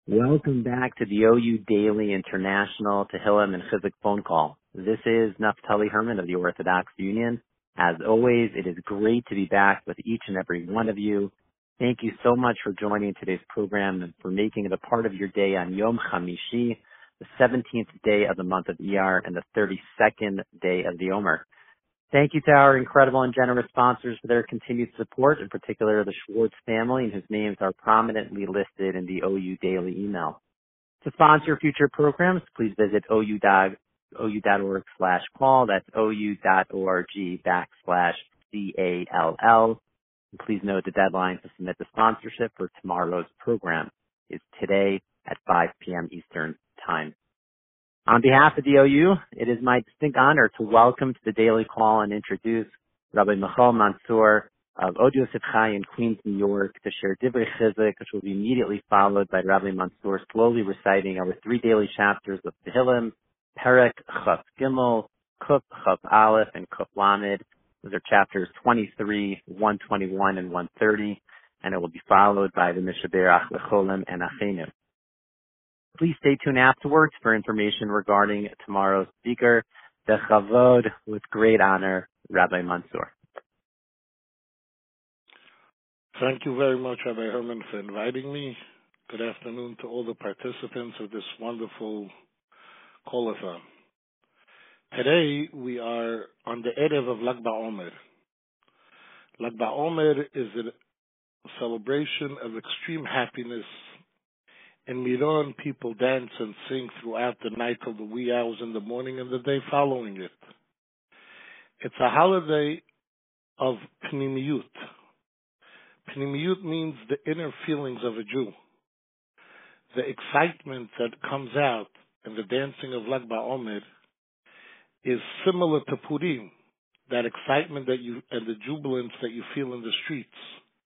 Welcome back to the OU Daily International Tehillim and Chizuk phone call. This is Naftali Herman of the Orthodox Union. As always, it is great to be back with each and every one of you. Thank you so much for joining today's program and for making it a part of your day on Yom Chamishi, the 17th day of the month of Iyar and the 32nd day of the Omer. Thank you to our incredible and generous sponsors for their continued support, in particular the Schwartz family, whose names are prominently listed in the OU Daily email. To sponsor future programs, please visit ou.org/call. That's ou.org/CALL. And please note the deadline to submit the sponsorship for tomorrow's program is today at 5 p.m. Eastern Time. On behalf of the OU, it is my distinct honor to welcome to the daily call and introduce Rabbi Michal Mansour of Od Yosef Chai in Queens, New York, to share Divrei Chizuk, which will be immediately followed by Rabbi Mansour slowly reciting our 3 daily chapters of Tehillim, Perek Chaf Gimel, Kuf Chaf Aleph, and Kuf Lamed. Those are chapters 23, 121, and 130, and it will be followed by the Mishaberach Lecholim and Achenu. Please stay tuned afterwards for information regarding tomorrow's speaker, the Chavod, with great honor, Rabbi Mansour. Thank you very much, Rabbi Herman, for inviting me. Good afternoon to all the participants of this wonderful call-a-thon. Today, we are on the Erev of Lag BaOmer. Lag BaOmer is a celebration of extreme happiness. In Miron, people dance and sing throughout the night till the wee hours in the morning and the day following it. It's a holiday of Pnimiyut. Pnimiyut means the inner feelings of a Jew. The excitement that comes out in the dancing of Lag BaOmer is similar to Purim, that excitement that you and the jubilance that you feel in the streets.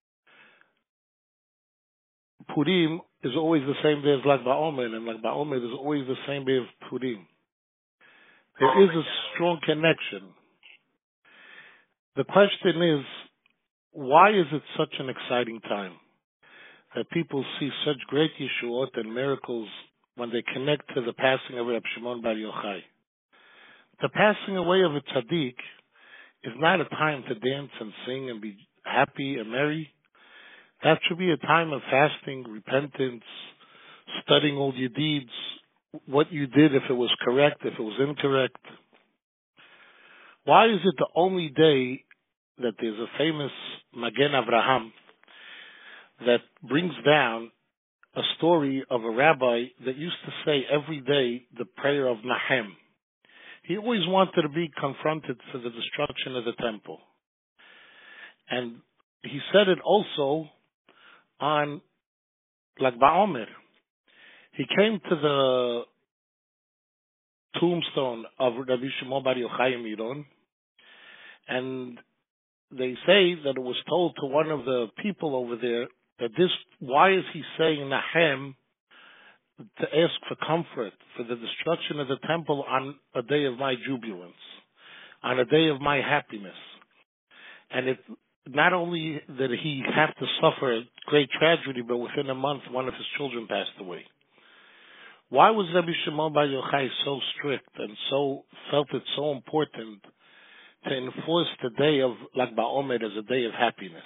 Purim is always the same day as Lag BaOmer, and Lag BaOmer is always the same day as Purim. There is a strong connection. The question is, why is it such an exciting time that people see such great yeshuot and miracles when they connect to the passing of Reb Shimon Bar Yochai? The passing away of a tzaddik is not a time to dance and sing and be happy and merry. That should be a time of fasting, repentance, studying all your deeds, what you did, if it was correct, if it was incorrect. Why is it the only day that there's a famous Magen Avraham that brings down a story of a rabbi that used to say every day the prayer of Nahem? He always wanted to be confronted for the destruction of the temple. And he said it also on Lag BaOmer. He came to the tombstone of Rabbi Shimon Bar Yochai in Miron, and they say that it was told to one of the people over there that why is he saying Nahem to ask for comfort for the destruction of the temple on a day of my jubilance, on a day of my happiness? And it not only did he have to suffer a great tragedy, but within a month, one of his children passed away. Why was Rabbi Shimon Bar Yochai so strict and felt it so important to enforce the day of Lag BaOmer as a day of happiness?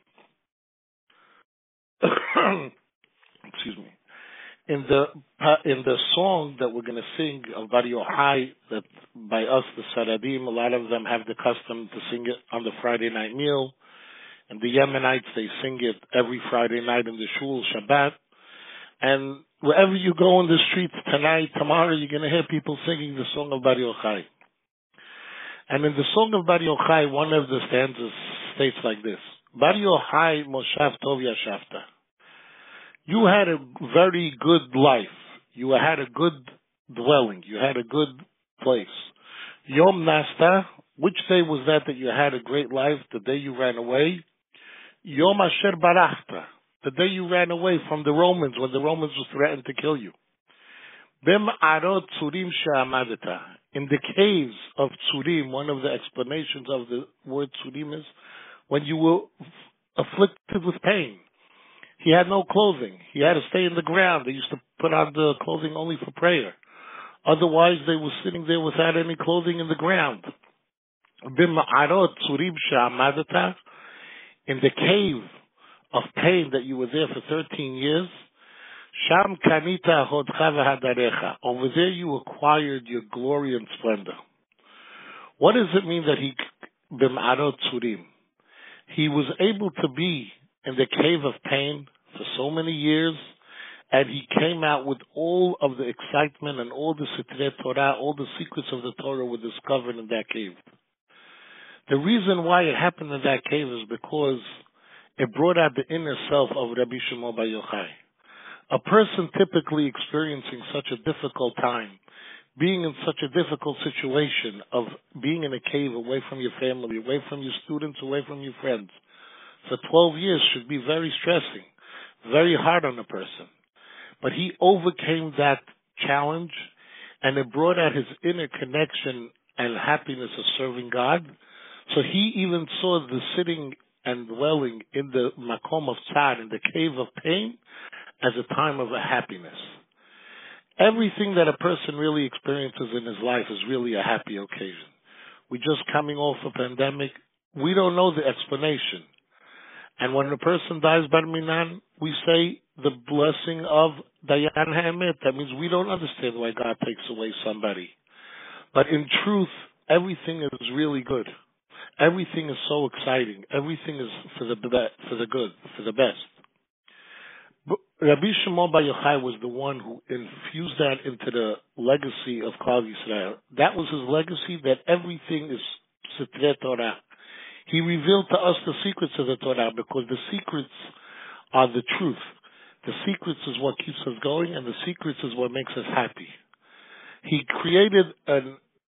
Excuse me. In the song that we're going to sing of Bar Yochai, that by us, the Saradim, a lot of them have the custom to sing it on the Friday night meal. And the Yemenites, they sing it every Friday night in the Shul, Shabbat. And wherever you go in the streets tonight, tomorrow, you're going to hear people singing the song of Bar Yochai. And in the song of Bar Yochai, one of the stanzas states like this: Bar Yochai Moshav Tov Yashavta. You had a very good life. You had a good dwelling. You had a good place. Yom Nasta, which day was that you had a great life? The day you ran away? Yom Asher Barachta, the day you ran away from the Romans, when the Romans was threatened to kill you. Bem Arot Tzurim She'amadeta, in the caves of Tzurim, one of the explanations of the word Tzurim is when you were afflicted with pain. He had no clothing. He had to stay in the ground. They used to put on the clothing only for prayer. Otherwise, they were sitting there without any clothing in the ground. B'ma'arot tzurim she'amadata, in the cave of pain that you were there for 13 years, Sham kanita hodcha v'hadarecha. Over there you acquired your glory and splendor. What does it mean that he b'ma'arot tzurim? He was able to be in the cave of pain for so many years, and he came out with all of the excitement and all the Sitrei Torah, all the secrets of the Torah were discovered in that cave. The reason why it happened in that cave is because it brought out the inner self of Rabbi Shimon Bar Yochai. A person typically experiencing such a difficult time, being in such a difficult situation of being in a cave away from your family, away from your students, away from your friends, for 12 years should be very stressing, very hard on a person. But he overcame that challenge, and it brought out his inner connection and happiness of serving God. So he even saw the sitting and dwelling in the makom of tzad, in the cave of pain, as a time of a happiness. Everything that a person really experiences in his life is really a happy occasion. We're just coming off a pandemic. We don't know the explanation. And when a person dies bar minan, we say the blessing of Dayan Ha'emet. That means we don't understand why God takes away somebody. But in truth, everything is really good. Everything is so exciting. Everything is for the good, for the best. Rabbi Shimon Bar Yochai was the one who infused that into the legacy of Klal Yisrael. That was his legacy, that everything is Sitrei Torah. He revealed to us the secrets of the Torah because the secrets are the truth. The secrets is what keeps us going, and the secrets is what makes us happy. He created an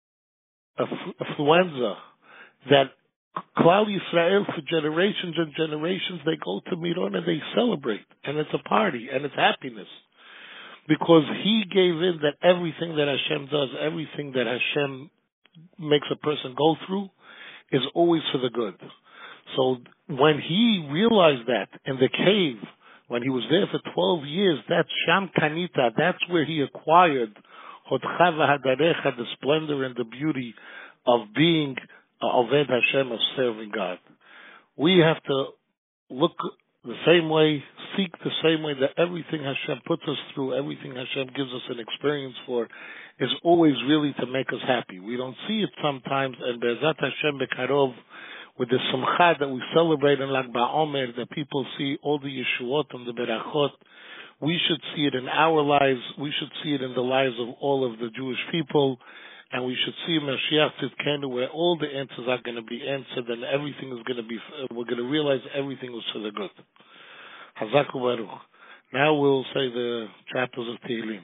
influenza that Klal Yisrael, for generations and generations, they go to Miron and they celebrate, and it's a party, and it's happiness. Because he gave in that everything that Hashem does, everything that Hashem makes a person go through, is always for the good. So when he realized that in the cave, when he was there for 12 years, that's Sham Kanita, that's where he acquired Hodcha v'hadarecha, the splendor and the beauty of being Oved Hashem, of serving God. We have to look the same way, seek the same way, that everything Hashem puts us through, everything Hashem gives us an experience for, is always really to make us happy. We don't see it sometimes, and Be'ezat Hashem Bekarov, with the Simcha that we celebrate in Lag BaOmer, that people see all the Yeshuot and the Berachot, we should see it in our lives, we should see it in the lives of all of the Jewish people, and we should see Mashiach Tzidkenu, where all the answers are going to be answered, and everything is going to be, we're going to realize everything was for the good. Hazaku Baruch. Now we'll say the chapters of Tehillim.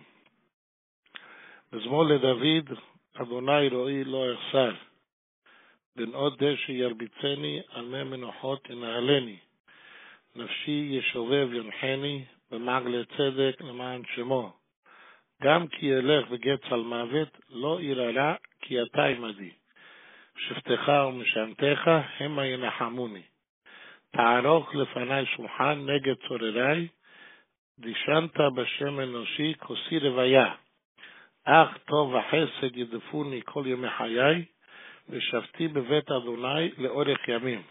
Mizmor LeDavid, Adonai Ro'i Lo Echsar, Ben Od Deshe Yarbitzeni, Al Mei Menochot Yenahaleni, Nafshi Yeshovev Yoncheni, B'Magle Tzedek L'Ma'an Shemo. גם כי ילך וגץ על מוות, לא יראה כי אתה עמדי. שבתך ומשענתך המה ינחמוני. תערוך לפני שולחן נגד צורריי, דישנת בשם אנושי כוסי רוויה. אך טוב וחסד ידפוני כל ימי חיי, ושבתי בבית אדוני לאורך ימים.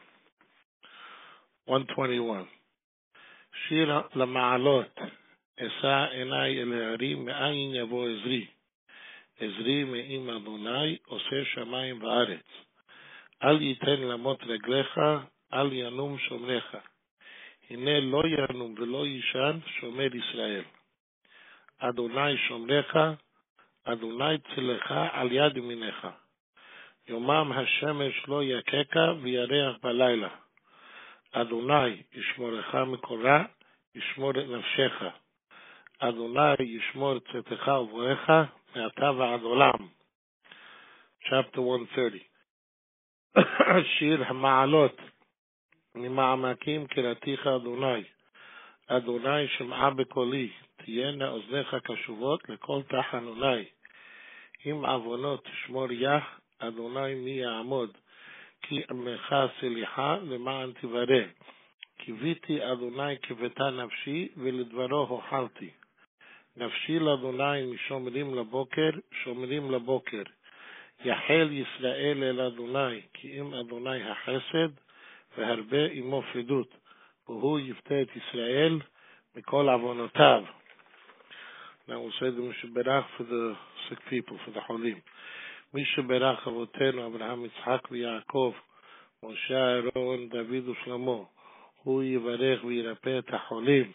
121. שיר למעלות. אשא עיני אל ההרים, מאין יבוא עזרי. עזרי מעם אדוני, עושה שמיים וארץ. אל ייתן למות רגליך, אל ינום שומרך. הנה לא ינום ולא יישן שומר ישראל. אדוני שומרך, אדוני צלך על יד ימינך. יומם השמש לא יכך וירח בלילה. אדוני ישמורך מקורה, ישמור את נפשך. Adonai yishmor tzetecha uvrecha me'ata v'ad olam. Chapter 130. Shir ha'ma'alot ממעמקים קראתיך אדוני. אדוני שמעה בקולי, תהיינה אוזניך קשובות לכל תחנוני. אם עוונות תשמור יח, אדוני מי יעמוד, כי עמך סליחה למען תברא. קיוויתי אדוני כבתה נפשי, ולדברו הוחלתי. נפשי לאדוני משומרים לבוקר, שומרים לבוקר. יחל ישראל אל אדוני, כי אם אדוני החסד, והרבה עמו פרידות, והוא יפתה את ישראל מכל עוונותיו. Now we'll say the Mishaberach for the sick people, for the Cholim. Mishaberach Avotenu, Abraham, Yitzhak, Yaakov, Moshe, Aaron, David, Shlomo. Hu Yivarech v'yirapeh et HaCholim.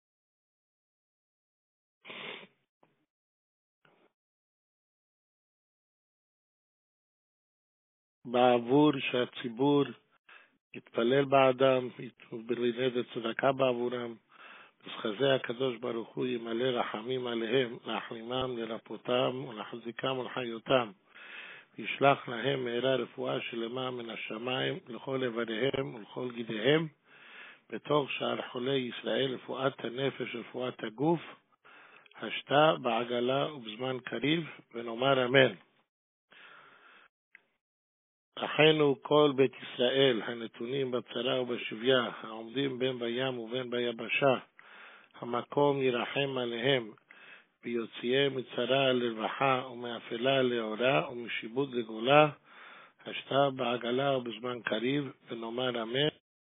בעבור שהציבור יתפלל בעדם, ולנד צדקה בעבורם, וחזה הקדוש ברוך הוא ימלא רחמים עליהם, להחלימם, לרפאותם ולחזיקם ולחיותם, וישלח להם מהרה רפואה שלמה מן השמיים לכל איבריהם ולכל גידיהם, בתוך שאר חולי ישראל רפואת הנפש ורפואת הגוף, השתה בעגלה ובזמן קריב, ונאמר אמן. אחינו כל בית ישראל הנתונים בצרה ובשביה, העומדים בין בים ובין ביבשה, המקום ירחם עליהם, ויוציאם מצרה לרווחה ומאפלה לאורה ומשיבוד לגאולה, השתה בעגלה ובזמן קריב, ונאמר אמן.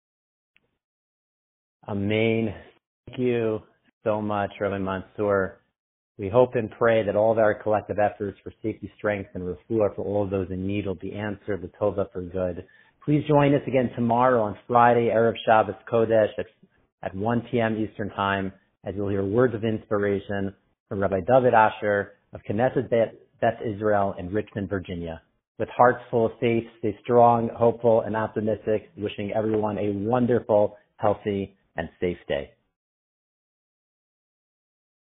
Amen. Thank you so much, Rabbi Mansour. We hope and pray that all of our collective efforts for safety, strength, and refuah for all of those in need will be answered, the tova for good. Please join us again tomorrow on Friday, Erev Shabbos Kodesh at 1 p.m. Eastern Time, as you'll hear words of inspiration from Rabbi David Asher of Knesset Beth Israel in Richmond, Virginia. With hearts full of faith, stay strong, hopeful, and optimistic, wishing everyone a wonderful, healthy, and safe day.